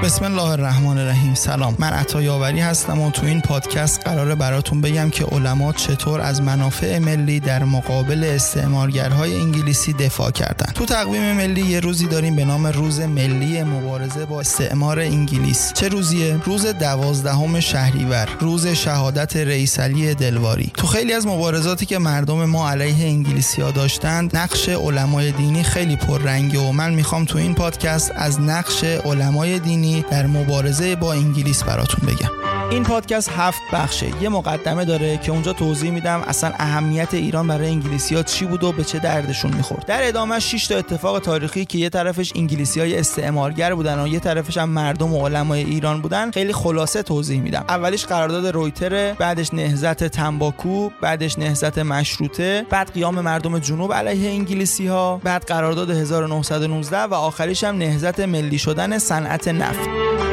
بسم الله الرحمن الرحیم. سلام، من عطا یاوری هستم و تو این پادکست قراره براتون بگم که علما چطور از منافع ملی در مقابل استعمارگرهای انگلیسی دفاع کردن. تو تقویم ملی یه روزی داریم به نام روز ملی مبارزه با استعمار انگلیس. چه روزیه؟ روز 12 شهریور، روز شهادت رئیس علی دلواری. تو خیلی از مبارزاتی که مردم ما علیه انگلیسی‌ها داشتن، نقش علمای دینی خیلی پررنگه و من میخوام تو این پادکست از نقش علمای دینی در مبارزه با انگلیس براتون بگم. این پادکست 7 بخشه. یه مقدمه داره که اونجا توضیح میدم اصلا اهمیت ایران برای انگلیسی‌ها چی بود و به چه دردشون میخورد. در ادامه 6 تا اتفاق تاریخی که یه طرفش انگلیسی‌های استعمارگر بودن و یه طرفش هم مردم و علمای ایران بودن خیلی خلاصه توضیح میدم. اولیش قرارداد رویتر، بعدش نهضت تنباکو، بعدش نهضت مشروطه، بعد قیام مردم جنوب علیه انگلیسی‌ها، بعد قرارداد 1919 و آخریش هم نهضت ملی شدن صنعت نفت.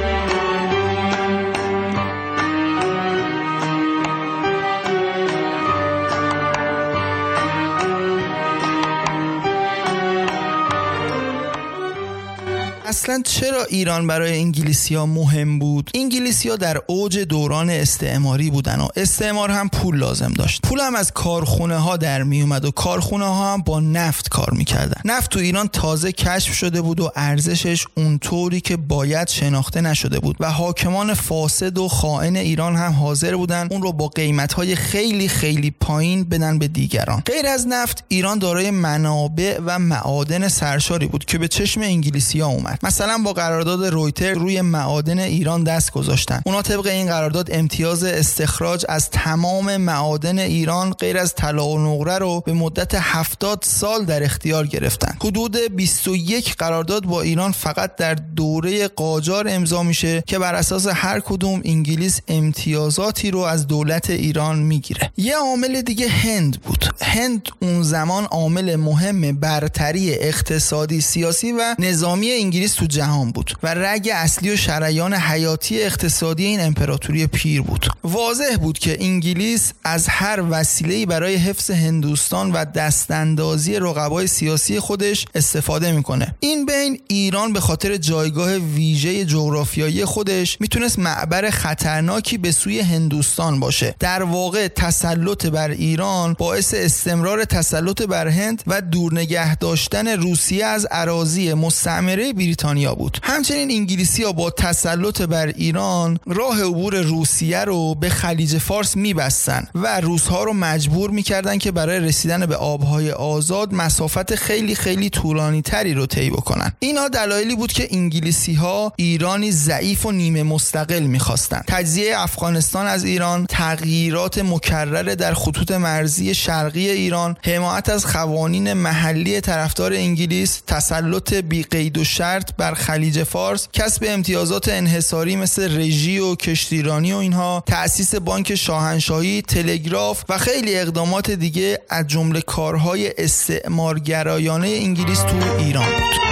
اصلا چرا ایران برای انگلیسی‌ها مهم بود؟ انگلیسی‌ها در اوج دوران استعماری بودن و استعمار هم پول لازم داشت. پول هم از کارخونه‌ها در می اومد و کارخونه‌ها هم با نفت کار می‌کردن. نفت تو ایران تازه کشف شده بود و ارزشش اونطوری که باید شناخته نشده بود و حاکمان فاسد و خائن ایران هم حاضر بودن اون رو با قیمت‌های خیلی خیلی پایین بدن به دیگران. غیر از نفت، ایران دارای منابع و معادن سرشاری بود که به چشم انگلیسی‌ها اومد. مثلا با قرارداد رویتر روی معادن ایران دست گذاشتن. اونا طبق این قرارداد امتیاز استخراج از تمام معادن ایران غیر از طلا و نقره رو به مدت 70 سال در اختیار گرفتن. حدود 21 قرارداد با ایران فقط در دوره قاجار امضا میشه که بر اساس هر کدوم انگلیس امتیازاتی رو از دولت ایران میگیره. یه عامل دیگه هند بود. هند اون زمان عامل مهم برتری اقتصادی، سیاسی و نظامی انگلیس تو جهان بود و رگ اصلی و شریان حیاتی اقتصادی این امپراتوری پیر بود. واضح بود که انگلیس از هر وسیله‌ای برای حفظ هندوستان و دستاندازی رقبای سیاسی خودش استفاده میکنه. این بین ایران به خاطر جایگاه ویژه جغرافیایی خودش میتونست معبر خطرناکی به سوی هندوستان باشه. در واقع تسلط بر ایران باعث استمرار تسلط بر هند و دورنگه داشتن روسیه از اراضی مستعمره بریتانیا بود. همچنین انگلیسی‌ها با تسلط بر ایران راه عبور روسیه رو به خلیج فارس می‌بستن و روس‌ها رو مجبور می‌کردن که برای رسیدن به آب‌های آزاد مسافت خیلی خیلی طولانی‌تری رو طی بکنن. اینا دلایلی بود که انگلیسی‌ها ایرانی ضعیف و نیمه مستقل می‌خواستن. تجزیه افغانستان از ایران، تغییرات مکرر در خطوط مرزی شرقی ایران، حمایت از قوانین محلی طرفدار انگلیس، تسلط بی قید و شرط بر خلیج فارس، کسب امتیازات انحصاری مثل رژی و کشتیرانی و اینها، تأسیس بانک شاهنشاهی، تلگراف و خیلی اقدامات دیگه از جمله کارهای استعمارگرایانه انگلیس تو ایران بود.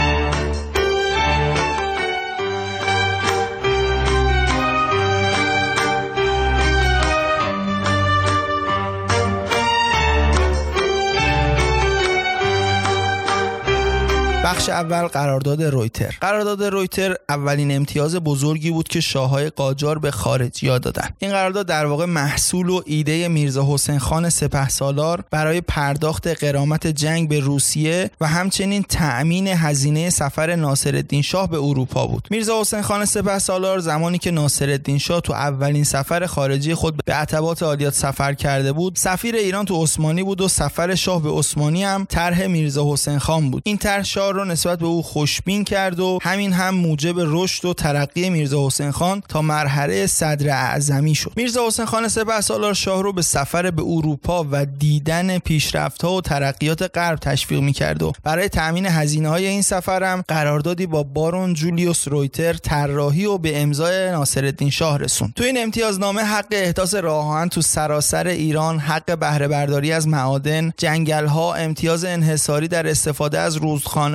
بخش اول، قرارداد رویتر. قرارداد رویتر اولین امتیاز بزرگی بود که شاههای قاجار به خارجی‌ها دادن. این قرارداد در واقع محصول و ایده میرزا حسین خان سپهسالار برای پرداخت غرامت جنگ به روسیه و همچنین تأمین هزینه سفر ناصرالدین شاه به اروپا بود. میرزا حسین خان سپهسالار زمانی که ناصرالدین شاه تو اولین سفر خارجی خود به عتبات عالیات سفر کرده بود، سفیر ایران تو عثمانی بود و سفر شاه به عثمانی هم طرح میرزا حسین خان بود. این طرح شاه رو نسبت به او خوشبین کرد و همین هم موجب رشد و ترقی میرزا حسین خان تا مرحله صدر اعظمی شد. میرزا حسین خان سپهسالار شاه رو به سفر به اروپا و دیدن پیشرفت‌ها و ترقیات غرب تشویق می‌کرد و برای تامین هزینه‌های این سفر هم قراردادی با بارون جولیوس رویتر طراحی و به امضای ناصرالدین شاه رسوند. تو این امتیازنامه حق احداث راه آهن تو سراسر ایران، حق بهره برداری از معادن، جنگل‌ها، امتیاز انحصاری در استفاده از رودخانه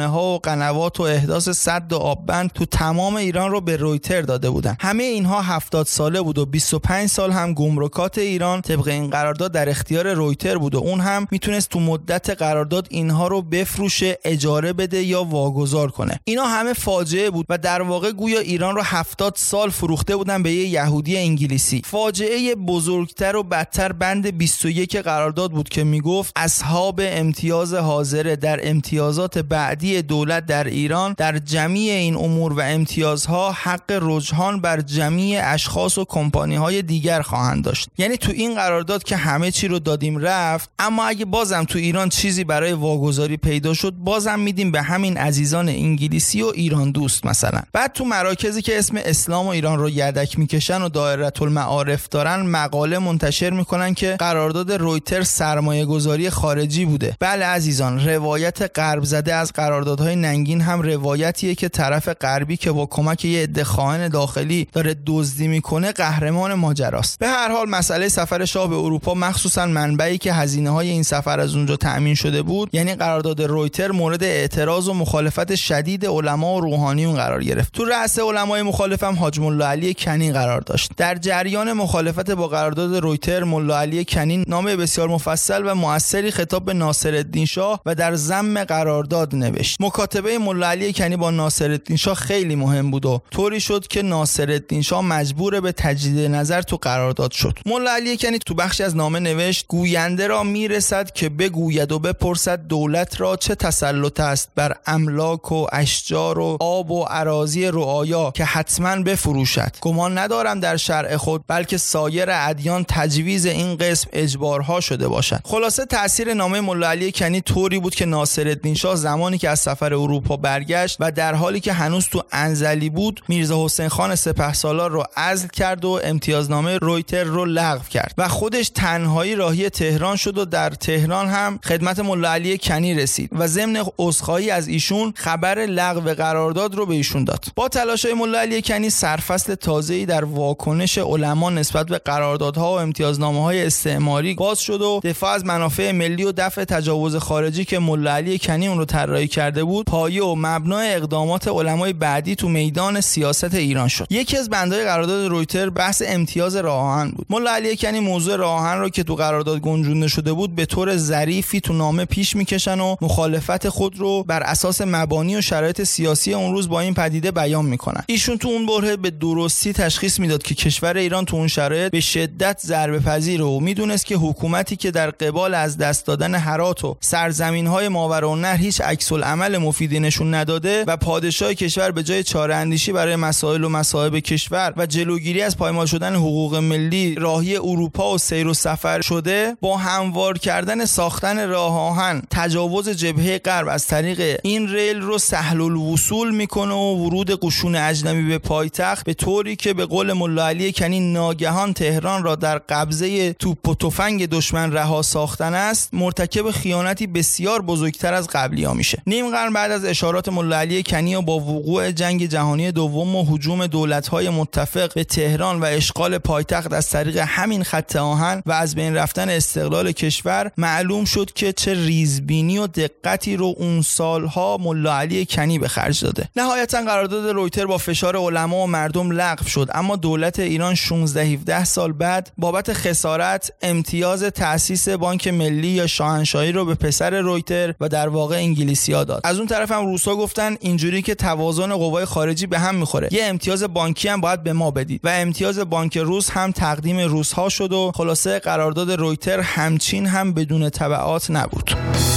ها و قنوات و احداث سد و آببند تو تمام ایران رو به رویتر داده بودن. همه اینها 70 ساله بود و 25 سال هم گمرکات ایران طبق این قرارداد در اختیار رویتر بود و اون هم میتونست تو مدت قرارداد اینها رو بفروشه، اجاره بده یا واگذار کنه. اینا همه فاجعه بود و در واقع گویا ایران رو 70 سال فروخته بودن به یه یهودی انگلیسی. فاجعه بزرگتر و بدتر بند 21 قرارداد بود که میگفت اصحاب امتیاز حاضره در امتیازات بعدی دولت در ایران در جمیع این امور و امتیازها حق رجحان بر جمیع اشخاص و کمپانی‌های دیگر خواهند داشت. یعنی تو این قرارداد که همه چی رو دادیم رفت، اما اگه بازم تو ایران چیزی برای واگذاری پیدا شد بازم میدیم به همین عزیزان انگلیسی و ایران دوست مثلا. بعد تو مراکزی که اسم اسلام و ایران رو یدک میکشن و دایره المعارف دارن مقاله منتشر میکنن که قرارداد رویتر سرمایه گذاری خارجی بوده. بله عزیزان، روایت غرب زده از قراردادهای ننگین هم روایتیه که طرف غربی که با کمک یه عده خائن داخلی داره دزدی میکنه قهرمان ماجراست. به هر حال مسئله سفر شاه به اروپا، مخصوصا منبعی که هزینه‌های این سفر از اونجا تأمین شده بود، یعنی قرارداد رویتر، مورد اعتراض و مخالفت شدید علما و روحانیون قرار گرفت. تو رأس علمای مخالف هم حاج ملا علی کنی قرار داشت. در جریان مخالفت با قرارداد رویتر، ملا علی کنی نامه بسیار مفصل و مؤثری خطاب به ناصرالدین شاه و در ذم قرارداد نوشت. مکاتبه ملا علی کنی با ناصرالدین شاه خیلی مهم بود و طوری شد که ناصرالدین شاه مجبور به تجدید نظر تو قرارداد شد. ملا علی کنی تو بخشی از نامه نوشت: گوینده را میرسد که بگوید و بپرسد دولت را چه تسلط است بر املاک و اشجار و آب و اراضی رعایا که حتما بفروشد. گمان ندارم در شرع خود بلکه سایر ادیان تجویز این قسم اجبارها شده باشد. خلاصه تاثیر نامه ملا علی کنی طوری بود که ناصرالدین شاه زمانی که از سفر اروپا برگشت و در حالی که هنوز تو انزلی بود، میرزا حسین خان سپهسالار رو عزل کرد و امتیازنامه رویتر رو لغو کرد و خودش تنهایی راهی تهران شد و در تهران هم خدمت ملا علی کنی رسید و ضمن عذرخواهی از ایشون خبر لغو قرارداد رو به ایشون داد. با تلاش‌های ملا علی کنی سرفصل تازه‌ای در واکنش علما نسبت به قراردادها و امتیازنامه‌های استعماری باز شد و دفاع از منافع ملی و دفع تجاوز خارجی که ملا علی کنی اون رو طراحی کرده بود پایه و مبنای اقدامات علمای بعدی تو میدان سیاست ایران شد. یکی از بندهای قرارداد رویتر بحث امتیاز راه آهن بود. ملا علی کنی موضوع راه آهن رو که تو قرارداد گنجونده شده بود به طور ظریفی تو نامه پیش میکشن و مخالفت خود رو بر اساس مبانی و شرایط سیاسی اون روز با این پدیده بیان میکنن. ایشون تو اون بره به درستی تشخیص میداد که کشور ایران تو اون شرایط به شدت ضربه پذیره و میدونست که حکومتی که در قبال از دست دادن هرات و سرزمین‌های ماوراءالنهر هیچ عکس العمل مفیدی نشون نداده و پادشاه کشور به جای چاره اندیشی برای مسائل و مصائب کشور و جلوگیری از پایمال شدن حقوق ملی راهی اروپا و سیر و سفر شده، با هموار کردن ساختن راه آهن تجاوز جبهه غرب از طریق این ریل رو سهل الوصول میکنه و ورود قشون اجنبی به پایتخت به طوری که به قول ملا علی کنی ناگهان تهران را در قبضه توپ و تفنگ دشمن رها ساختن است، مرتکب خیانتی بسیار بزرگتر از قبلی‌ها میشه. نیم قرن بعد از اشارات ملا علی کنی و با وقوع جنگ جهانی دوم و هجوم دولت‌های متفق به تهران و اشغال پایتخت از طریق همین خط آهن و از بین رفتن استقلال کشور، معلوم شد که چه ریزبینی و دقتی رو اون سالها ملا علی کنی به خرج داده. نهایتاً قرارداد رویتر با فشار علما و مردم لغو شد، اما دولت ایران 16-17 سال بعد بابت خسارت امتیاز تأسیس بانک ملی یا شاهنشاهی رو به پسر رویتر و در واقع انگلیسی‌ها داد. از اون طرف هم روس‌ها گفتن اینجوری که توازن قوای خارجی به هم میخوره، یه امتیاز بانکی هم باید به ما بدید و امتیاز بانک روس هم تقدیم روس‌ها شد و خلاصه قرارداد رویتر همچین هم بدون تبعات نبود.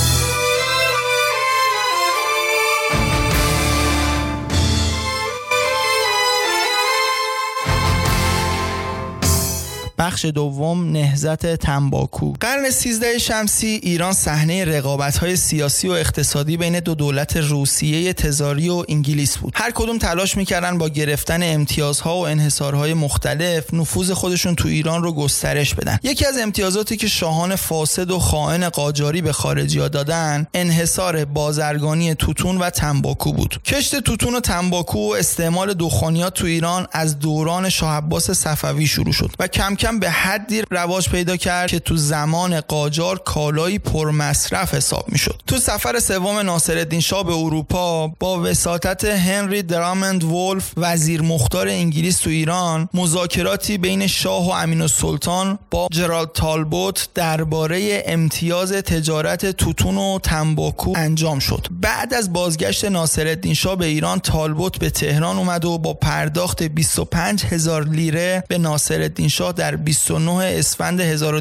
بخش دوم، نهضت تنباکو. قرن 13 شمسی ایران صحنه رقابت‌های سیاسی و اقتصادی بین دو دولت روسیه تزاری و انگلیس بود. هر کدوم تلاش می‌کردن با گرفتن امتیازها و انحصارهای مختلف نفوذ خودشون تو ایران رو گسترش بدن. یکی از امتیازاتی که شاهان فاسد و خائن قاجاری به خارجی‌ها دادن، انحصار بازرگانی توتون و تنباکو بود. کشت توتون و تنباکو و استعمال دخانیات تو ایران از دوران شاه عباس صفوی شروع شد و کم کم به حدی رواج پیدا کرد که تو زمان قاجار کالایی پرمصرف حساب میشد. تو سفر سوم ناصرالدین شاه به اروپا با وساطت هنری درامند ولف وزیر مختار انگلیس تو ایران، مذاکراتی بین شاه و امین‌السلطان با جرالد تالبوت درباره امتیاز تجارت توتون و تنباکو انجام شد. بعد از بازگشت ناصرالدین شاه به ایران، تالبوت به تهران اومد و با پرداخت 25,000 لیره به ناصرالدین شاه در 29 اسفند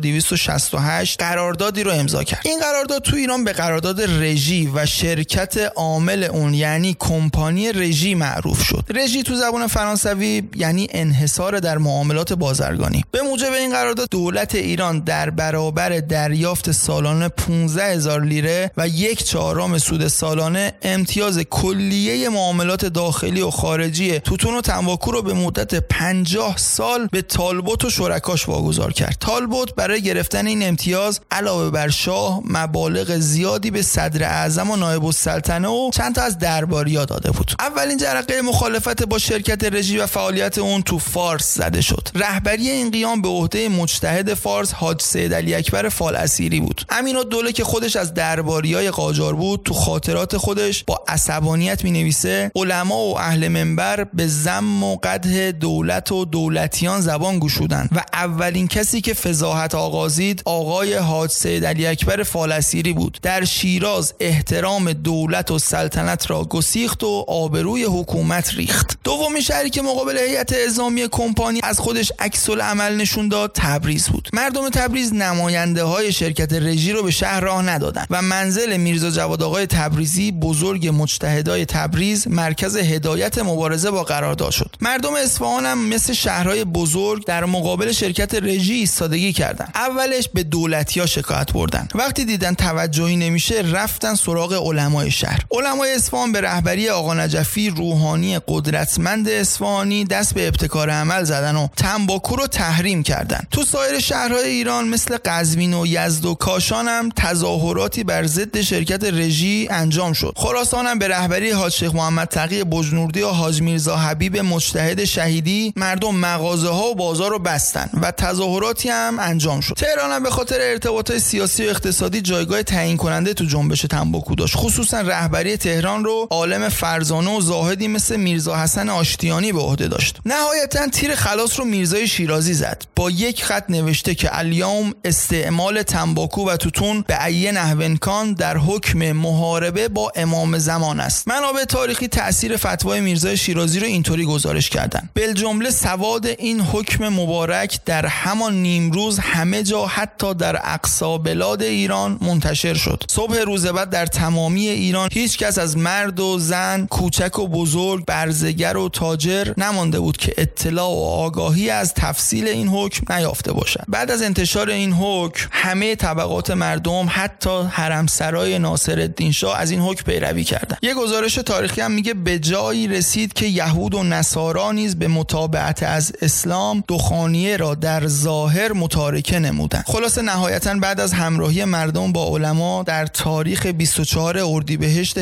1268 قراردادی رو امضا کرد. این قرارداد تو ایران به قرارداد رژی و شرکت عامل اون یعنی کمپانی رژی معروف شد. رژی تو زبان فرانسوی یعنی انحصار در معاملات بازرگانی. به موجب این قرارداد دولت ایران در برابر دریافت سالانه 15,000 لیره و 1/4 سود سالانه امتیاز کلیه معاملات داخلی و خارجی توتون و تنباکو رو به مدت 50 سال به تالبوت و شرکاش واگذار کرد. تالبوت برای گرفتن این امتیاز علاوه بر شاه مبالغ زیادی به صدر اعظم و نایب السلطنه و چند تا از درباریا داده بود. اولین جرقه مخالفت با شرکت رژی و فعالیت اون تو فارس زده شد. رهبری این قیام به عهده مجتهد فارس حاج سید علی اکبر فالاسیری بود. امین‌الدوله که خودش از درباریای قاجار بود، تو خاطرات خودش با عصبانیت می‌نویسه علما و اهل منبر به ذم و قدح دولت و دولتیان زبان گشودند و اولین کسی که فضاحت آغازید آقای حاج سید علی اکبر فالاسیری بود. در شیراز احترام دولت و سلطنت را گسیخت و آبروی حکومت ریخت. دومین شهری که مقابل هیئت اعزامی کمپانی از خودش عکس العمل نشون داد تبریز بود. مردم تبریز نماینده های شرکت رژی رو به شهر راه ندادن و منزل میرزا جواد آقای تبریزی بزرگ مجتهدای تبریز مرکز هدایت مبارزه با قرارداد شد. مردم اصفهان هم مثل شهرهای بزرگ در مقابل شرکت رژی ایستادگی کردند. اولش به دولتی‌ها شکایت بردن. وقتی دیدن توجهی نمیشه رفتن سراغ علمای شهر. علمای اصفهان به رهبری آقا نجفی روحانی قدرتمند اصفهانی دست به ابتکار عمل زدن و تنباکو رو تحریم کردن. تو سایر شهرهای ایران مثل قزوین و یزد و کاشان هم تظاهراتی بر ضد شرکت رژی انجام شد. خراسان هم به رهبری حاج شیخ محمد تقی بجنوردی و حاج میرزا حبیب مجتهد شهیدی مردم مغازه‌ها و بازار رو بستن و تظاهراتی هم انجام شد. تهران هم به خاطر ارتباطات سیاسی و اقتصادی جایگاه تعیین کننده تو جنبش تنباکو داشت. خصوصا رهبری تهران رو عالم فرزانه و زاهدی مثل میرزا حسن آشتیانی به عهده داشت. نهایتاً تیر خلاص رو میرزای شیرازی زد. با یک خط نوشته که الیوم استعمال تنباکو و توتون به ای نحو کان در حکم محاربه با امام زمان است. منابع تاریخی تأثیر فتوای میرزای شیرازی رو اینطوری گزارش کردن: بالجمله سواد این حکم مبارک در همان نیمروز همه جا حتی در اقصا بلاد ایران منتشر شد. صبح روز بعد در تمامی ایران هیچ کس از مرد و زن، کوچک و بزرگ، برزگر و تاجر نمانده بود که اطلاع و آگاهی از تفصیل این حکم نیافته باشد. بعد از انتشار این حکم همه طبقات مردم حتی حرمسرای ناصرالدین شاه از این حکم پیروی کردند. یک گزارش تاریخی هم میگه به جایی رسید که یهود و نصارا نیز به متابعت از اسلام دخانیه را در ظاهر متارکه نمودند. خلاصه نهایتاً بعد از همراهی مردم با علما در تاریخ 24 اردیبهشت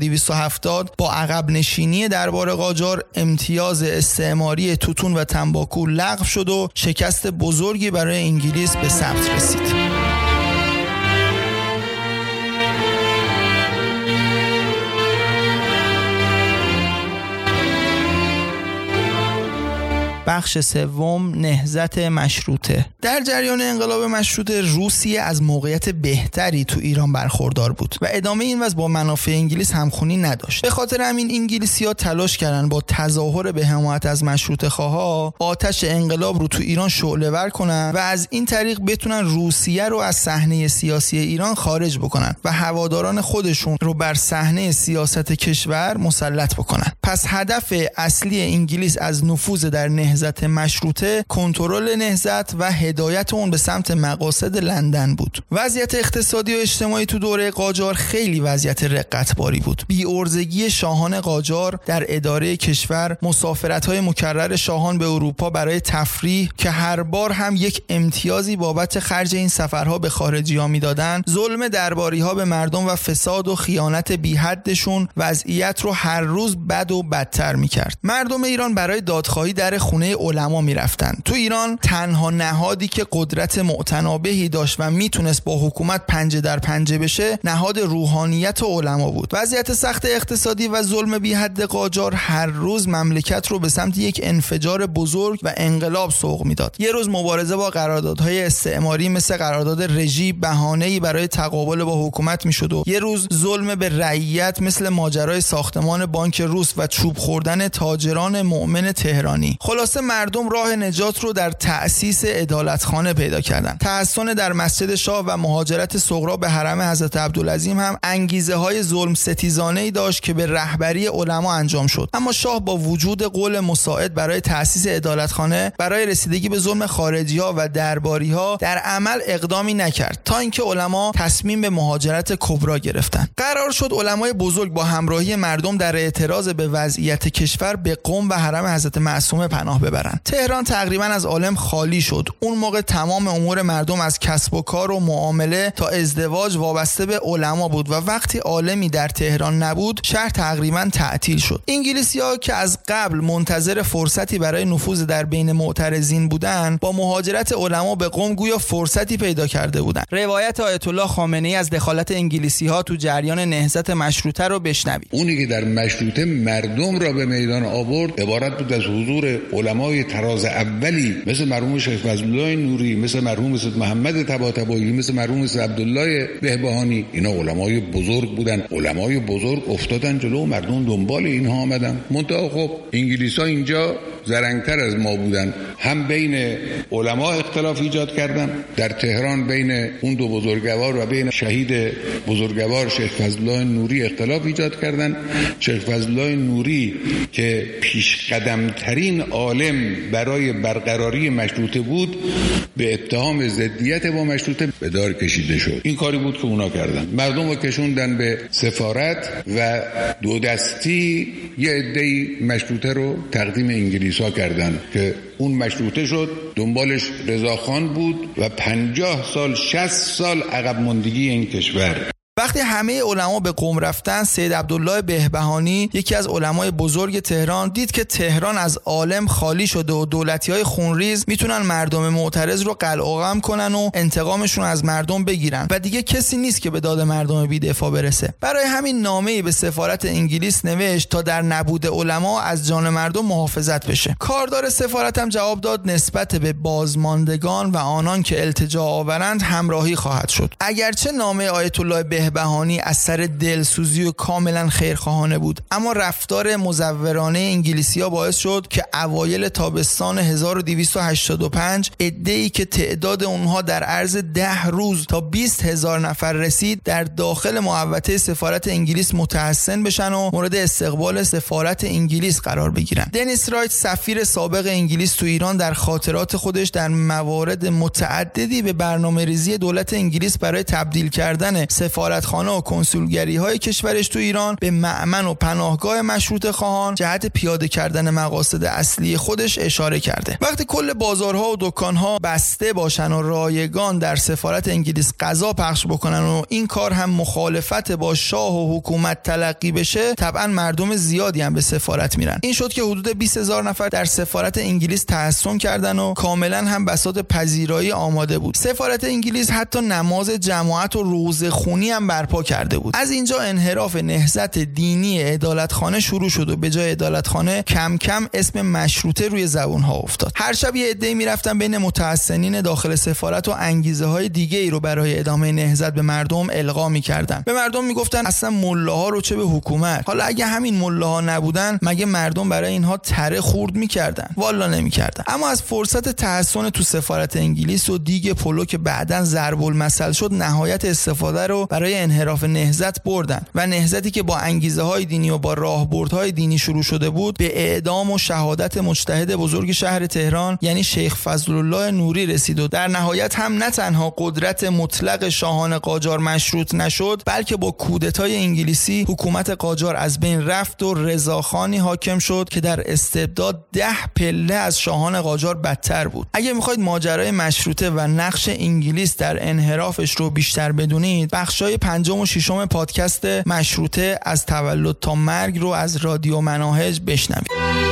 1270 با عقب نشینی دربار قاجار امتیاز استعماری توتون و تنباکو لغو شد و شکست بزرگی برای انگلیس به ثبت رسید. بخش سوم، نهضت مشروطه. در جریان انقلاب مشروطه روسیه از موقعیت بهتری تو ایران برخوردار بود و ادامه این وضع با منافع انگلیس همخوانی نداشت. به خاطر همین انگلیسی‌ها تلاش کردن با تظاهر به حمایت از مشروطه خواها آتش انقلاب رو تو ایران شعله‌ور کنن و از این طریق بتونن روسیه رو از صحنه سیاسی ایران خارج بکنن و هواداران خودشون رو بر صحنه سیاست کشور مسلط بکنن. پس هدف اصلی انگلیس از نفوذ در نهضت مشروطه کنترل نهضت و هدایت اون به سمت مقاصد لندن بود. وضعیت اقتصادی و اجتماعی تو دوره قاجار خیلی وضعیت رقتباری بود. بی‌عرضگی شاهان قاجار در اداره کشور، مسافرت‌های مکرر شاهان به اروپا برای تفریح که هر بار هم یک امتیازی بابت خرج این سفرها به خارجی‌ها میدادن، ظلم درباری‌ها به مردم و فساد و خیانت بی‌حدشون وضعیت رو هر روز بد و بدتر میکرد. مردم ایران برای دادخواهی در خونه علما میرفتن. تو ایران تنها نهادی که قدرت معتنابهی داشت و میتونست با حکومت پنجه در پنجه بشه نهاد روحانیت و علما بود. وضعیت سخت اقتصادی و ظلم بی حد قاجار هر روز مملکت رو به سمت یک انفجار بزرگ و انقلاب سوق میداد. یه روز مبارزه با قراردادهای استعماری مثل قرارداد رژی بهانه‌ای برای تقابل با حکومت میشد و یه روز ظلم به رعیت مثل ماجرای ساختمان بانک روس و چوب خوردن تاجران مؤمن تهرانی. خلاصه مردم راه نجات رو در تأسیس عدالتخانه پیدا کردن. تحسن در مسجد شاه و مهاجرت صغرا به حرم حضرت عبدالعظیم هم انگیزه های ظلم ستیزانه‌ای داشت که به رهبری علما انجام شد. اما شاه با وجود قول مساعد برای تأسیس عدالتخانه برای رسیدگی به ظلم خارجی‌ها و درباری‌ها در عمل اقدامی نکرد تا اینکه علما تصمیم به مهاجرت کبرا گرفتند. قرار شد علمای بزرگ با همراهی مردم در اعتراض به وضعیت کشور به قم و حرم حضرت معصومه پناه ببرند. تهران تقریبا از عالم خالی شد. اون موقع تمام امور مردم از کسب و کار و معامله تا ازدواج وابسته به علما بود و وقتی عالمی در تهران نبود شهر تقریبا تعطیل شد. انگلیسی‌ها که از قبل منتظر فرصتی برای نفوذ در بین معترضین بودند با مهاجرت علما به قم گویا فرصتی پیدا کرده بودند. روایت آیت الله خامنه‌ای از دخالت انگلیسی‌ها تو جریان نهضت مشروطه رو بشنوید. اونی که در مشروطه مردم را به میدان آورد عبارت بود از حضور علمای تراز اولی مثل مرحوم شیخ فضلالله نوری، مثل مرحوم سید محمد طباطبایی، مثل مرحوم سید عبدالله بهبهانی. اینا علمای بزرگ بودن. علمای بزرگ افتادن جلو، مردم دنبال اینها آمدن. منتها خب انگلیس‌ها اینجا زرنگتر از ما بودن. هم بین علما اختلاف ایجاد کردن در تهران، بین اون دو بزرگوار و بین شهید بزرگوار شیخ فضلالله نوری اختلاف ایجاد کردن. شیخ فضلالله نوری که پیش قدم ترین عالم برای برقراری مشروطه بود به اتهام ضدیت با مشروطه به دار کشیده شد. این کاری بود که اونا کردن. مردم رو کشوندن به سفارت و دو دستی یه عده‌ای مشروطه رو تقدیم انگلیس‌ها کردن که اون مشروطه شد. دنبالش رضاخان بود و 50 سال 60 سال عقب ماندگی این کشور. وقتی همه علما به قم رفتن، سید عبدالله بهبهانی یکی از علمای بزرگ تهران دید که تهران از عالم خالی شده و دولتی‌های خونریز میتونن مردم معترض رو قلع و قم کنن و انتقامشون از مردم بگیرن و دیگه کسی نیست که به داد مردم بی‌دفاع برسه. برای همین نامه‌ای به سفارت انگلیس نوشت تا در نبود علما از جان مردم محافظت بشه. کاردار سفارت هم جواب داد نسبت به بازماندگان و آنان که التجا آورند همراهی خواهد شد. اگرچه نامه آیت الله بهبهانی از سر دلسوزی و کاملا خیرخواهانه بود، اما رفتار مزورانه انگلیسی‌ها باعث شد که اوایل تابستان 1285 عده‌ای که تعداد اونها در عرض 10 روز تا 20,000 نفر رسید در داخل محوطه سفارت انگلیس متحصن بشن و مورد استقبال سفارت انگلیس قرار بگیرن. دنیس رایت سفیر سابق انگلیس تو ایران در خاطرات خودش در موارد متعددی به برنامه‌ریزی دولت انگلیس برای تبدیل کردن سفارتخانه و کنسولگری‌های کشورش تو ایران به مأمن و پناهگاه مشروطه خواهان جهت پیاده کردن مقاصد اصلی خودش اشاره کرده. وقتی کل بازارها و دکان‌ها بسته باشن و رایگان در سفارت انگلیس غذا پخش بکنن و این کار هم مخالفت با شاه و حکومت تلقی بشه، طبعا مردم زیادی هم به سفارت میرن. این شد که حدود 20,000 نفر در سفارت انگلیس تحصن کردن و کاملا هم بساط پذیرایی آماده بود. سفارت انگلیس حتی نماز جماعت و روزخونی هم برپا کرده بود. از اینجا انحراف نهضت دینی عدالتخانه شروع شد و به جای عدالتخانه کم کم اسم مشروطه روی زبون‌ها افتاد. هر شب یه عده‌ای میرفتن بین متحصنین داخل سفارت و انگیزه‌های دیگه‌ای رو برای ادامه نهضت به مردم القا می‌کردن. به مردم میگفتن اصلا ملاها رو چه به حکومت، حالا اگه همین ملاها نبودن مگه مردم برای اینها تره خورد می‌کردن؟ والا نمی‌کردن. اما از فرصت تحصن تو سفارت انگلیس و دیگ پلو که بعداً ضرب المثل شد نهایت استفاده رو برای انحراف نهضت بردن و نهضتی که با انگیزه‌های دینی و با راهبردهای دینی شروع شده بود به اعدام و شهادت مجتهد بزرگ شهر تهران یعنی شیخ فضلالله نوری رسید و در نهایت هم نه تنها قدرت مطلق شاهان قاجار مشروط نشد، بلکه با کودتای انگلیسی حکومت قاجار از بین رفت و رضاخانی حاکم شد که در استبداد 10 پله از شاهان قاجار بدتر بود. اگه میخواید ماجرای مشروطه و نقش انگلیس در انحرافش رو بیشتر بدونید، بخشای پنجم و ششم پادکست مشروطه از تولد تا مرگ رو از رادیو مناهج بشنوید.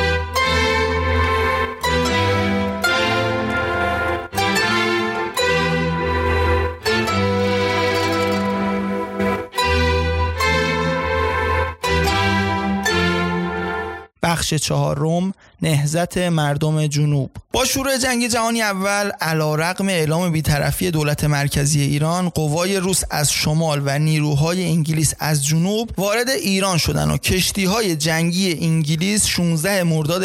بخش چهارم، نهضت مردم جنوب. با شروع جنگ جهانی اول، علیرغم اعلام بی‌طرفی دولت مرکزی ایران، قوای روس از شمال و نیروهای انگلیس از جنوب وارد ایران شدند و کشتی‌های جنگی انگلیس 16 مرداد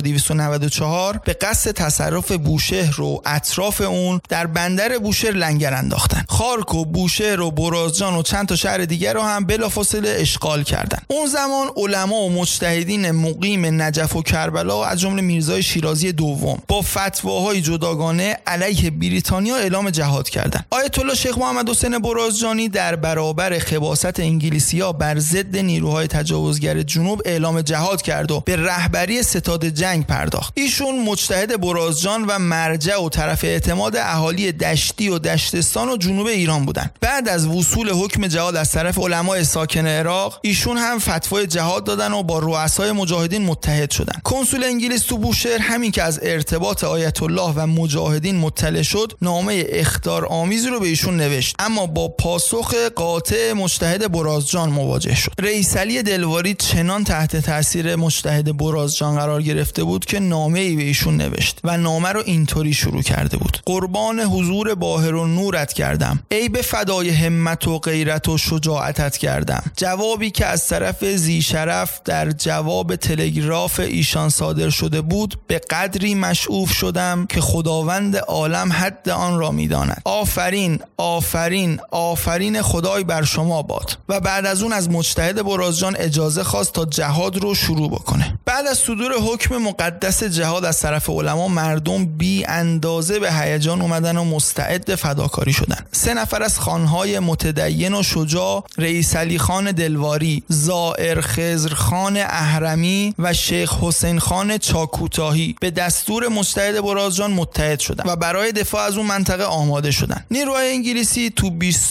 1294 به قصد تصرف بوشهر و اطراف اون در بندر بوشهر لنگر انداختن. خارک و بوشهر و برازجان و چند تا شهر دیگر رو هم بلافاصله اشغال کردند. اون زمان علما و مجتهدین مقیم نجف و کربلا از جمله میرزای شیرازی دوم با فتواهای جداگانه علیه بریتانیا اعلام جهاد کردند. آیت الله شیخ محمد حسین برازجانی در برابر خباثت انگلیسی‌ها بر ضد نیروهای تجاوزگر جنوب اعلام جهاد کرد و به رهبری ستاد جنگ پرداخت. ایشون مجتهد برازجان و مرجع و طرف اعتماد اهالی دشتی و دشتستان و جنوب ایران بودند. بعد از وصول حکم جهاد از طرف علمای ساکن عراق، ایشون هم فتوای جهاد دادن و با رؤسای مجاهدین متحد شدند. کنسول انگلیس تو بوشهر همین که از ارتباط آیت الله و مجاهدین مطلع شد، نامه اخطار آمیزی رو به ایشون نوشت، اما با پاسخ قاطع مجتهد برازجان مواجه شد. رئیس علی دلواری چنان تحت تاثیر مجتهد برازجان قرار گرفته بود که نامه‌ای به ایشون نوشت و نامه رو اینطوری شروع کرده بود: قربان حضور باهر و نورت کردم، ای به فدای همت و غیرت و شجاعتت کردم. جوابی که از طرف ذی شرف در جواب تلگراف ایشان صادر شده بود به قدری مشعوف شدم که خداوند عالم حد آن را می‌داند. آفرین آفرین آفرین خدای بر شما باد. و بعد از اون از مجتهد برازجان اجازه خواست تا جهاد رو شروع بکنه. بعد از صدور حکم مقدس جهاد از طرف علما، مردم بی اندازه به هیجان اومدن و مستعد فداکاری شدن. 3 نفر از خانهای متدین و شجاع، رئیس علی خان دلواری، زائر خضر خان اهرمی و شیخ حسین خان چاکوتاهی به دستور مجتهد برازجان متحد شدند و برای دفاع از اون منطقه آماده شدند. نیروهای انگلیسی تو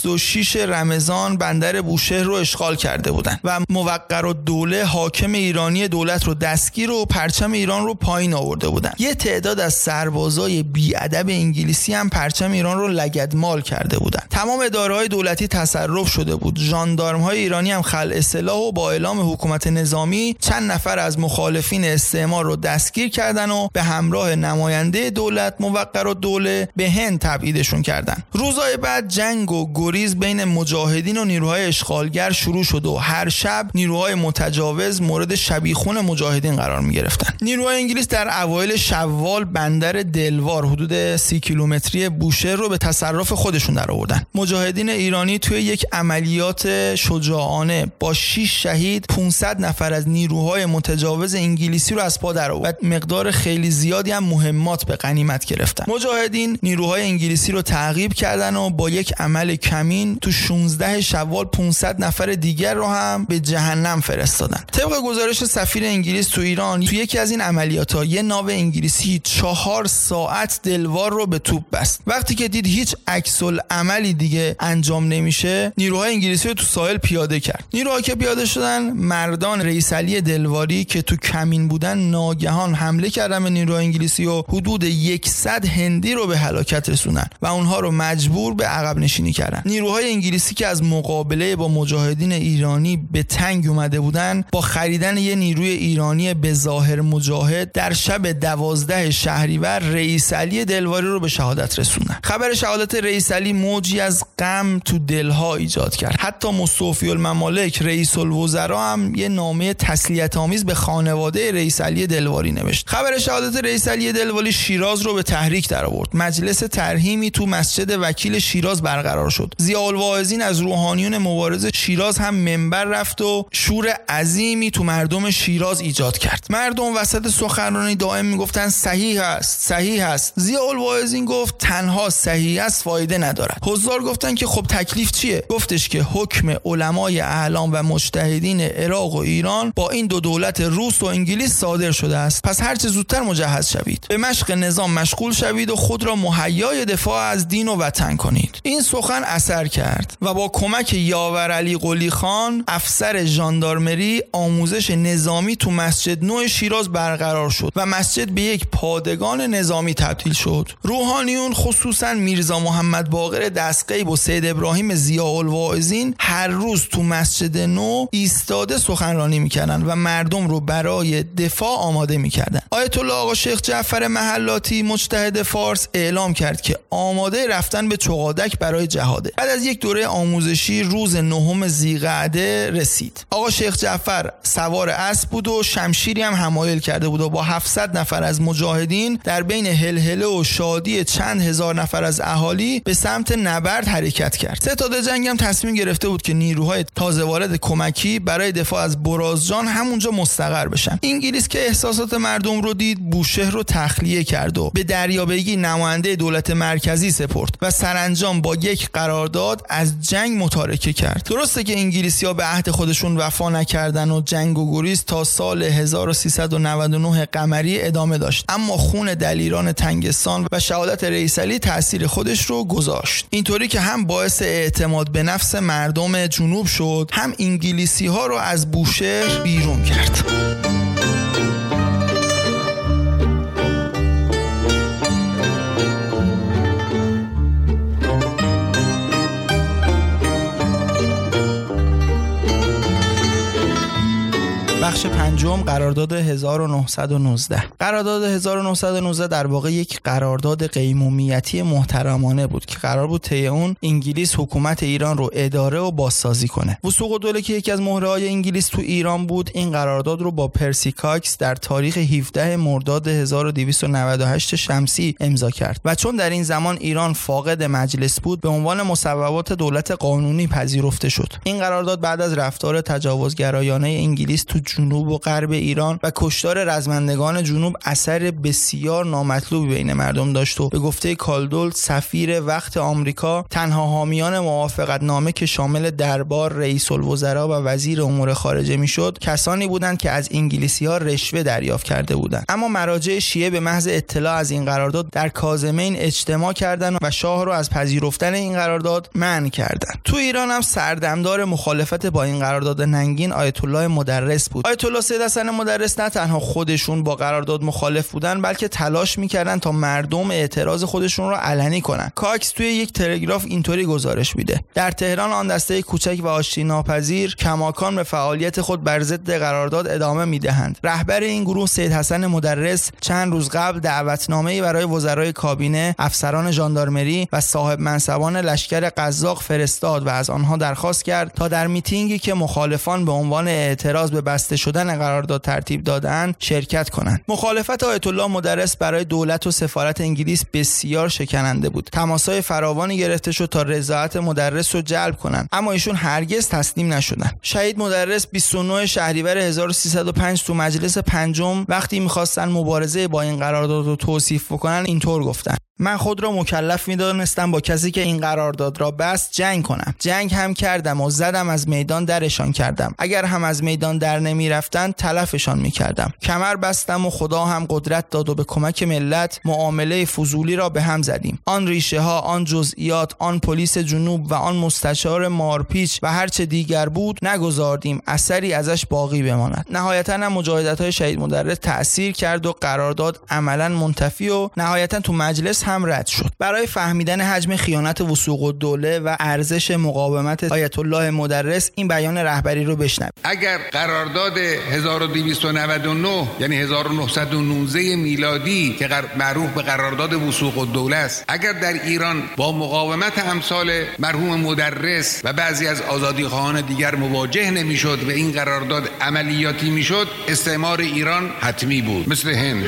26 رمضان بندر بوشهر رو اشغال کرده بودند و موقرالدوله حاکم ایرانی دولت رو دستگیر و پرچم ایران رو پایین آورده بودند. یه تعداد از سربازای بی‌ادب انگلیسی هم پرچم ایران رو لگدمال کرده بودند. تمام اداره‌های دولتی تصرف شده بود. ژاندارم‌های ایرانی هم خلع سلاح و با اعلام حکومت نظامی چند نفر از مخالفین استعمار رو دستگیر کردن و به همراه نماینده دولت موقرالدوله به هند تبعیدشون کردن. روزهای بعد جنگ و گریز بین مجاهدین و نیروهای اشغالگر شروع شد و هر شب نیروهای متجاوز مورد شبیخون مجاهدین قرار می گرفتن. نیروهای انگلیس در اوایل شوال بندر دلوار حدود 30 کیلومتری بوشهر رو به تصرف خودشون در آوردن. مجاهدین ایرانی توی یک عملیات شجاعانه با 6 شهید 500 نفر از نیروهای متجاوز انگلیسی رو از پا در آورد و مقدار خیلی زیادی هم مهمات به غنیمت گرفتن. مجاهدین نیروهای انگلیسی رو تعقیب کردن و با یک عمل کمین تو 16 شوال 500 نفر دیگر رو هم به جهنم فرستادن. طبق گزارش سفیر انگلیس تو ایران، تو یکی از این عملیات‌ها یه ناو انگلیسی 4 ساعت دلوار رو به توپ بست. وقتی که دید هیچ عکس‌العملی دیگه انجام نمیشه، نیروهای انگلیسی رو تو ساحل پیاده کرد. نیروها که پیاده شدن، مردان رئیس علی دلواری که تو کمین بودن ناگهان حمله کردن به نیروهای انگلیسی و حدود 100 هندی رو به هلاکت رسوندن و اونها رو مجبور به عقب نشینی کردن. نیروهای انگلیسی که از مقابله با مجاهدین ایرانی به تنگ اومده بودن، با خریدن یه نیروی ایرانی به ظاهر مجاهد در شب 12 شهریور رئیس علی دلواری رو به شهادت رسوندن. خبر شهادت رئیس علی موجی از غم تو دلها ایجاد کرد. حتی مستوفی الممالک رئیس الوزراء هم یه نامه تسلیت آمیز به خانواده رئیس علی دلواری نوشت. خبر شهادت رئیس علی دلواری شیراز رو به تحریک در آورد. مجلس ترحیمی تو مسجد وکیل شیراز برقرار شد. ضیاءالواعظین از روحانیون مبارز شیراز هم منبر رفت و شور عظیمی تو مردم شیراز ایجاد ایجاد کرد. مردم وسط سخنرانی دائم میگفتن صحیح است، صحیح است. ضیاءالواعظین گفت تنها صحیح است فایده ندارد. حضار گفتن که خب تکلیف چیه؟ گفتش که حکم علمای اعلام و مجتهدین عراق و ایران با این دو دولت روس و انگلیس صادر شده است، پس هر چه زودتر مجهز شوید، به مشق نظام مشغول شوید و خود را مهیای دفاع از دین و وطن کنید. این سخن اثر کرد و با کمک یاور علی قلی خان افسر ژاندارمری آموزش نظامی تو مسجد نو شیراز برقرار شد و مسجد به یک پادگان نظامی تبدیل شد. روحانیون خصوصا میرزا محمد باقر دستغیب و سید ابراهیم ضیاءالواعظین هر روز تو مسجد نو ایستاده سخنرانی میکردن و مردم رو برای دفاع آماده میکردن. آیت الله آقا شیخ جعفر محلاتی مجتهد فارس اعلام کرد که آماده رفتن به چقادک برای جهاده. بعد از یک دوره آموزشی روز 9 ذیقعده رسید. آقا شیخ جعفر سوار اسب بود و شمشیری هم حمایل کرده بود و با 700 نفر از مجاهدین در بین هلهله و شادی چند هزار نفر از اهالی به سمت نبرد حرکت کرد. ستاد جنگ هم تصمیم گرفته بود که نیروهای تازه وارد کمکی برای دفاع از برازجان همونجا مستقر بشن. انگلیس که احساسات مردم رو دید، بوشهر رو تخلیه کرد و به دریابگی نماینده دولت مرکزی سپرد و سرانجام با یک قرارداد از جنگ متارکه کرد. درسته که انگلیسی‌ها به عهد خودشون وفا نکردن و جنگ و گریز تا سال 1399 قمری ادامه داشت، اما خون دلیران تنگستان و شهادت رئیس علی تأثیر خودش رو گذاشت، اینطوری که هم باعث اعتماد به نفس مردم جنوب شد، هم انگلیسی‌ها رو از بوشهر بیرون کرد. بخش پنجم، قرارداد 1919. قرارداد 1919 در واقع یک قرارداد قیمومیتی محترمانه بود که قرار بود طی اون انگلیس حکومت ایران رو اداره و بازسازی کنه. وثوق الدوله که یکی از مهره‌های انگلیس تو ایران بود، این قرارداد رو با پرسی کاکس در تاریخ 17 مرداد 1298 شمسی امضا کرد و چون در این زمان ایران فاقد مجلس بود، به عنوان مصوبات دولت قانونی پذیرفته شد. این قرارداد بعد از رفتار تجاوزگرایانه انگلیس تو جنوب و غرب ایران و کشتار رزمندگان جنوب اثر بسیار نامطلوبی بین مردم داشت و به گفته کالدول سفیر وقت آمریکا، تنها حامیان موافقت نامه که شامل دربار، رئیس الوزراء و وزیر امور خارجه میشد، کسانی بودند که از انگلیسی‌ها رشوه دریافت کرده بودند. اما مراجع شیعه به محض اطلاع از این قرارداد در کاظمین اجتماع کردند و شاه را از پذیرفتن این قرارداد منع کردند. تو ایران هم سردمدار مخالفت با این قرارداد ننگین آیت الله مدرس بود. آیت الله سید حسن مدرس نه تنها خودشون با قرارداد مخالف بودن، بلکه تلاش میکردن تا مردم اعتراض خودشون رو علنی کنن. کاکس توی یک تلگراف اینطوری گزارش میده: در تهران آن دسته کوچک و آشتی ناپذیر کماکان به فعالیت خود بر ضد قرارداد ادامه میدهند. رهبر این گروه سید حسن مدرس چند روز قبل دعوتنامه‌ای برای وزرای کابینه، افسران ژاندارمری و صاحب منصبان لشکر قزاق فرستاد و از آنها درخواست کرد تا در میتینگی که مخالفان به عنوان اعتراض به بسته شدن قرارداد ترتیب دادند شرکت کنند. مخالفت آیت الله مدرس برای دولت و سفارت انگلیس بسیار شکننده بود. تماس‌های فراوانی گرفته شد تا رضایت مدرس رو جلب کنند، اما ایشون هرگز تسلیم نشدند. شهید مدرس 29 شهریور 1305 تو مجلس پنجم وقتی می‌خواستن مبارزه با این قرارداد رو توصیف بکنن اینطور گفتن: من خود را مکلف می‌دانستم با کسی که این قرارداد را بست جنگ کنم. جنگ هم کردم و زدم، از میدان درشان کردم. اگر هم از میدان در نمی‌رفتند تلفشان می‌کردم. کمر بستم و خدا هم قدرت داد و به کمک ملت معامله فضولی را به هم زدیم. آن ریشه ها، آن جزئیات، آن پلیس جنوب و آن مستشار مارپیچ و هر چه دیگر بود نگذاردیم اثری ازش باقی بماند. نهایتاً هم مجاهدت‌های شهید مدرس تأثیر کرد و قرارداد عملاً منتفی و نهایتاً تو مجلس هم رد شد. برای فهمیدن حجم خیانت وثوق الدوله و ارزش مقاومت آیت الله مدرس این بیان رهبری رو بشنوید: اگر قرارداد 1299 یعنی 1919 میلادی که معروف به قرارداد وثوق الدوله است، اگر در ایران با مقاومت امثال مرحوم مدرس و بعضی از آزادیخواهان دیگر مواجه نمیشد و این قرارداد عملیاتی میشد، استعمار ایران حتمی بود، مثل هند.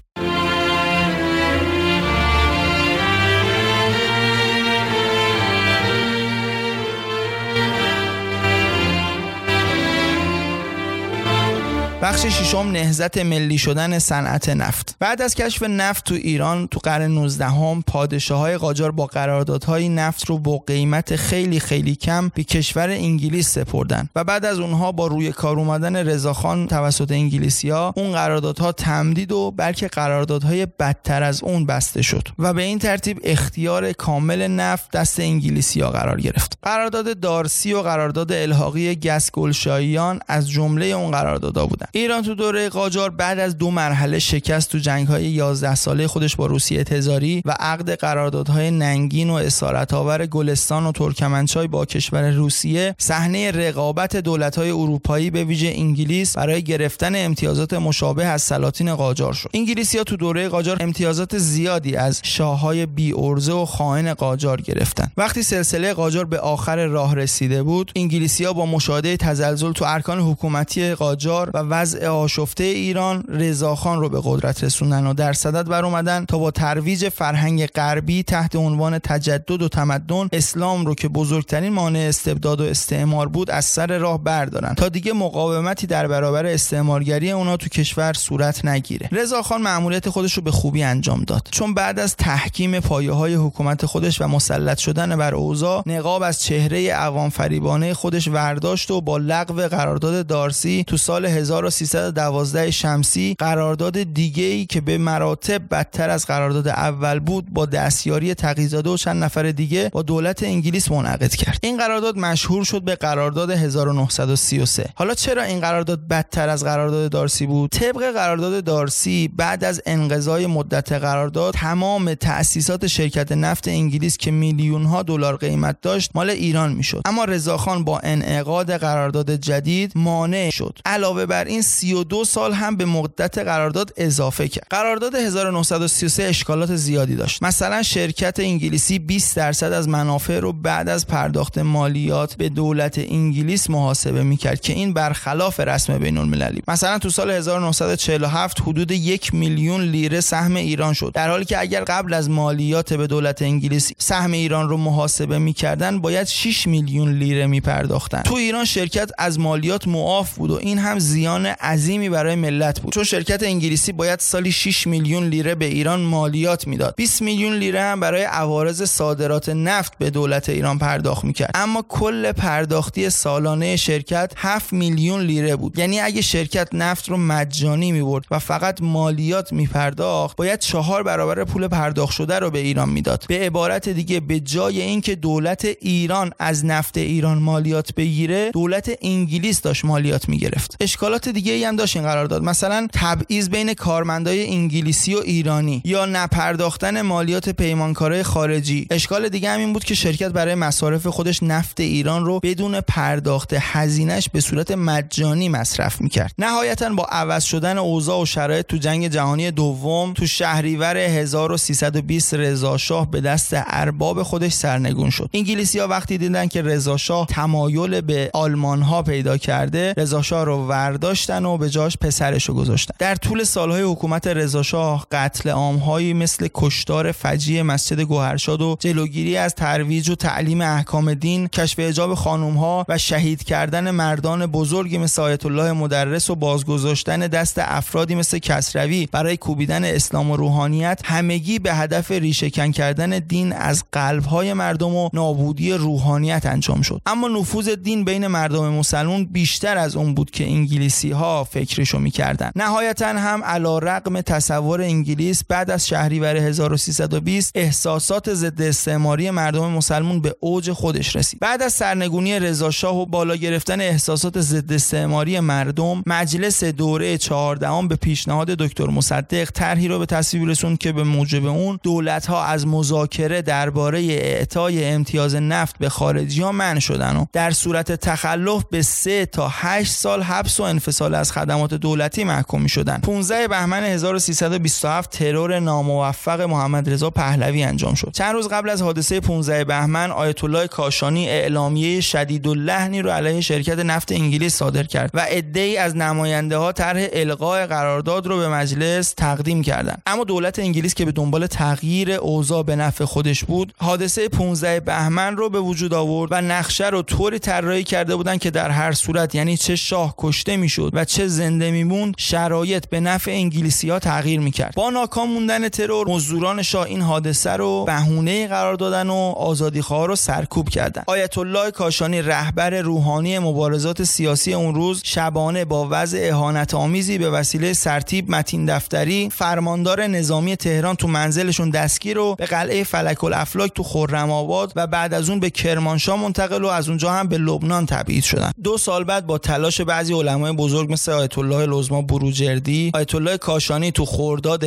بخش بخش ششم، نهضت ملی شدن صنعت نفت. بعد از کشف نفت تو ایران تو قرن 19 پادشاه‌های قاجار با قراردادهای نفت رو با قیمت خیلی خیلی کم به کشور انگلیس سپردن و بعد از اونها با روی کار اومدن رضاخان توسط انگلیسی‌ها اون قراردادها تمدید و بلکه قراردادهای بدتر از اون بسته شد و به این ترتیب اختیار کامل نفت دست انگلیسی‌ها قرار گرفت. قرارداد دارسی و قرارداد الحاقی گسگلشاییان از جمله اون قراردادها بودن. ایران تو دوره قاجار بعد از 2 مرحله شکست تو جنگ‌های 11 ساله خودش با روسیه تزاری و عقد قراردادهای ننگین و اسارت‌آور گلستان و ترکمنچای با کشور روسیه، صحنه رقابت دولت‌های اروپایی به ویژه انگلیس برای گرفتن امتیازات مشابه از سلاطین قاجار شد. انگلیسی‌ها تو دوره قاجار امتیازات زیادی از شاه‌های بی‌عرضه و خائن قاجار گرفتن. وقتی سلسله قاجار به آخر راه رسیده بود، انگلیسی‌ها با مشاهده تزلزل تو ارکان حکومتی قاجار و وضع آشفته ایران، رضاخان رو به قدرت رسوندن و در صدد بر اومدن تا با ترویج فرهنگ غربی تحت عنوان تجدد و تمدن اسلام رو که بزرگترین مانع استبداد و استعمار بود از سر راه بردارن تا دیگه مقاومتی در برابر استعمارگری اونا تو کشور صورت نگیره. رضاخان مأموریت خودش رو به خوبی انجام داد، چون بعد از تحکیم پایه‌های حکومت خودش و مسلط شدن بر اوضاع، نقاب از چهره عوام فریبانه خودش ورداشت و با لغو قرارداد دارسی تو سال 1312 شمسی قرارداد دیگه‌ای که به مراتب بدتر از قرارداد اول بود با دستیاری تقی‌زاده و چند نفر دیگه با دولت انگلیس منعقد کرد. این قرارداد مشهور شد به قرارداد 1933. حالا چرا این قرارداد بدتر از قرارداد دارسی بود؟ طبق قرارداد دارسی بعد از انقضای مدت قرارداد تمام تأسیسات شرکت نفت انگلیس که میلیون‌ها دلار قیمت داشت مال ایران میشد، اما رضاخان با انعقاد قرارداد جدید مانع شد. علاوه بر این 32 سال هم به مدت قرارداد اضافه کرد. قرارداد 1933 اشکالات زیادی داشت. مثلا شرکت انگلیسی 20% از منافع رو بعد از پرداخت مالیات به دولت انگلیس محاسبه میکرد که این برخلاف رسم بین المللی. مثلا تو سال 1947 حدود 1 میلیون لیره سهم ایران شد، در حالی که اگر قبل از مالیات به دولت انگلیس سهم ایران رو محاسبه میکردن باید 6 میلیون لیره میپرداختن. تو ایران شرکت از مالیات معاف بود و این هم زیان عظیمی برای ملت بود، چون شرکت انگلیسی باید سالی 6 میلیون لیره به ایران مالیات میداد. 20 میلیون لیره هم برای عوارض صادرات نفت به دولت ایران پرداخت میکرد. اما کل پرداختی سالانه شرکت 7 میلیون لیره بود. یعنی اگه شرکت نفت رو مجانی میبرد و فقط مالیات میپرداخت، باید 4 برابر پول پرداخت شده رو به ایران میداد. به عبارت دیگه به جای اینکه دولت ایران از نفت ایران مالیات بگیره، دولت انگلیس داشت مالیات میگرفت. اشکالات دیگه ای هم داشت این قرارداد، مثلا تبعیض بین کارمندای انگلیسی و ایرانی یا نپرداختن مالیات پیمانکارای خارجی. اشکال دیگه هم این بود که شرکت برای مصارف خودش نفت ایران رو بدون پرداخت هزینه‌اش به صورت مجانی مصرف میکرد. نهایتاً با عوض شدن اوضاع و شرایط تو جنگ جهانی دوم، تو شهریور 1320 رضا شاه به دست ارباب خودش سرنگون شد. انگلیسی‌ها وقتی دیدن که رضا شاه تمایل به آلمان‌ها پیدا کرده، رضا شاه رو ورداشتن و به جاش پسرش رو گذاشتن. در طول سالهای حکومت رضا شاه قتل عام‌هایی مثل کشتار فجیع مسجد گوهرشاد و جلوگیری از ترویج و تعلیم احکام دین، کشف حجاب خانم‌ها و شهید کردن مردان بزرگی مثل آیت الله مدرس و بازگذاشتن دست افرادی مثل کسروی برای کوبیدن اسلام و روحانیت، همگی به هدف ریشه‌کن کردن دین از قلب‌های مردم و نابودی روحانیت انجام شد. اما نفوذ دین بین مردم مسلمان بیشتر از اون بود که انگلیسی‌ها فکرشو می‌کردن. نهایتاً هم علی‌رغم تصور انگلیس بعد از شهریور 1320 احساسات ضد استعماری مردم مسلمان به اوج خودش رسید. بعد از سرنگونی رضا شاه و بالا گرفتن احساسات ضد استعماری مردم، مجلس دوره 14 به پیشنهاد دکتر مصدق طرحی رو به تصویب رسوند که به موجب اون دولت‌ها از مذاکره درباره اعطای امتیاز نفت به خارجی‌ها منع شدن و در صورت تخلف به 3 تا 8 سال حبس و انفصال از خدمات دولتی محکوم می‌شدند. 15 بهمن 1327 ترور ناموفق محمد رضا پهلوی انجام شد. چند روز قبل از حادثه 15 بهمن آیت الله کاشانی اعلامیه شدیداللحنی رو علیه شرکت نفت انگلیس صادر کرد و عده‌ای از نماینده‌ها طرح الغای قرارداد رو به مجلس تقدیم کردند. اما دولت انگلیس که به دنبال تغییر اوضاع به نفع خودش بود، حادثه 15 بهمن رو به وجود آورد و نقشه رو طوری طراحی کرده بودند که در هر صورت، یعنی چه شاه کشته میشد و چه زنده میموند شرایط به نفع انگلیسی‌ها تغییر میکرد. با ناکام موندن ترور، مزدوران شاه این حادثه رو بهونه قرار دادن و آزادیخواها رو سرکوب کردن. آیت الله کاشانی رهبر روحانی مبارزات سیاسی اون روز شبانه با وضع اهانت‌آمیزی به وسیله سرتیپ متین دفتری فرماندار نظامی تهران تو منزلشون دستگیر و به قلعه فلک الافلاک تو خرم‌آباد و بعد از اون به کرمانشاه منتقل و از اونجا هم به لبنان تبعید شدن. 2 سال بعد با تلاش بعضی علمای بزرگ مثل آیت الله لزما بروجردی، آیت الله کاشانی تو خرداد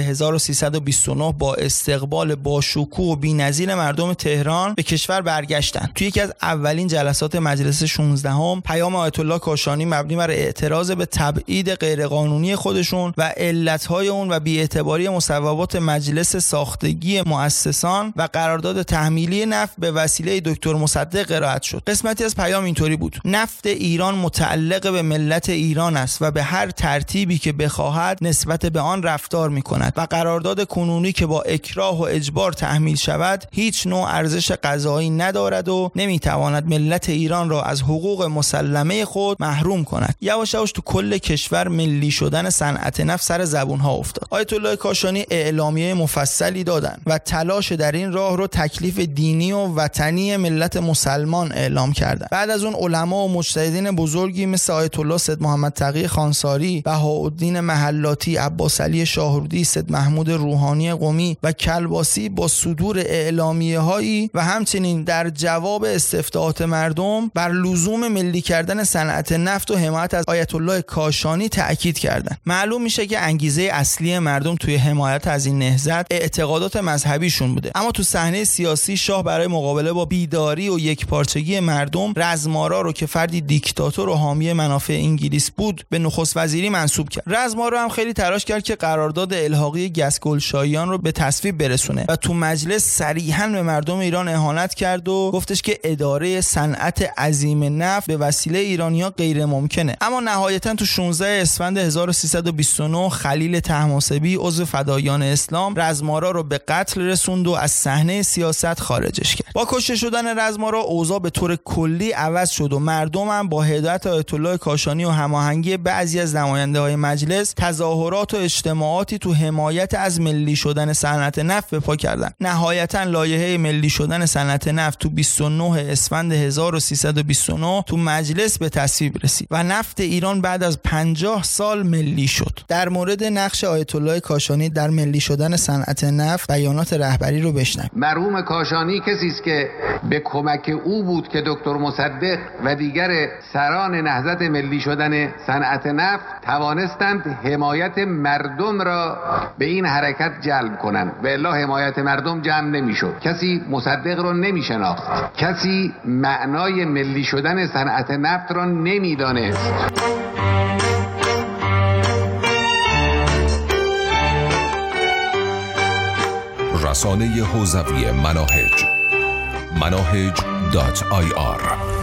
1329 با استقبال باشکوه و بی‌نظیر مردم تهران به کشور برگشتن. توی یکی از اولین جلسات مجلس 16 پیام آیت الله کاشانی مبنی بر اعتراض به تبعید غیرقانونی خودشون و علتهای اون و بی‌اعتباری مصوبات مجلس ساختگی مؤسسان و قرارداد تحمیلی نفت به وسیله دکتر مصدق قرائت شد. قسمتی از پیام اینطوری بود: نفت ایران متعلق به ملت ایران است و به هر ترتیبی که بخواهد نسبت به آن رفتار می‌کند و قرارداد کنونی که با اکراه و اجبار تحمیل شود هیچ نوع ارزش قضایی ندارد و نمیتواند ملت ایران را از حقوق مسلمه خود محروم کند. یواش یواش تو کل کشور ملی شدن صنعت نفت سر زبونها افتاد. آیت الله کاشانی اعلامیه مفصلی دادن و تلاش در این راه رو تکلیف دینی و وطنی ملت مسلمان اعلام کردند. بعد از اون علما و مجتهدین بزرگی مثل آیت الله سید محمد تقی خانساری، بهاءالدین محلاتی، عباس علی شاهرودی، سید محمود روحانی قمی و کلباسی با صدور اعلامیه‌هایی و همچنین در جواب استفتاءات مردم بر لزوم ملی کردن صنعت نفت و حمایت از آیت الله کاشانی تأکید کردند. معلوم میشه که انگیزه اصلی مردم توی حمایت از این نهضت اعتقادات مذهبیشون بوده، اما تو صحنه سیاسی شاه برای مقابله با بیداری و یکپارچگی مردم رزمارا رو که فردی دیکتاتور و حامی منافع انگلیس بود به نخست وزیری منصوب کرد. رزمارا هم خیلی تلاش کرد که قرارداد الحاقی گسگلشاییان رو به تصویب برسونه و تو مجلس صریحاً به مردم ایران اهانت کرد و گفتش که اداره صنعت عظیم نفت به وسیله ایرانی‌ها غیر ممکنه. اما نهایتاً تو 16 اسفند 1329 خلیل طهماسبی عضو فدایان اسلام رزمارا رو به قتل رسوند و از صحنه سیاست خارجش کرد. با کشته شدن رزمارا اوضاع به طور کلی عوض شد و مردم هم با هدایت آیت الله کاشانی و هماهنگی بعضی از نماینده‌های مجلس تظاهرات و اجتماعاتی تو حمایت از ملی شدن صنعت نفت به پا کردند. نهایتاً لایحه ملی شدن صنعت نفت تو 29 اسفند 1329 تو مجلس به تصویب رسید و نفت ایران بعد از 50 سال ملی شد. در مورد نقش آیت الله کاشانی در ملی شدن صنعت نفت بیانات رهبری رو بشنویم. مرحوم کاشانی کسی است که به کمک او بود که دکتر مصدق و دیگر سران نهضت ملی شدن صنعت نفت توانستند حمایت مردم را به این حرکت جلب کنند و الا حمایت مردم جمع نمیشد. کسی مصدق را نمیشناخت، کسی معنای ملی شدن صنعت نفت را نمیدانست. رسانه حوزوی مناهج مناهج.ir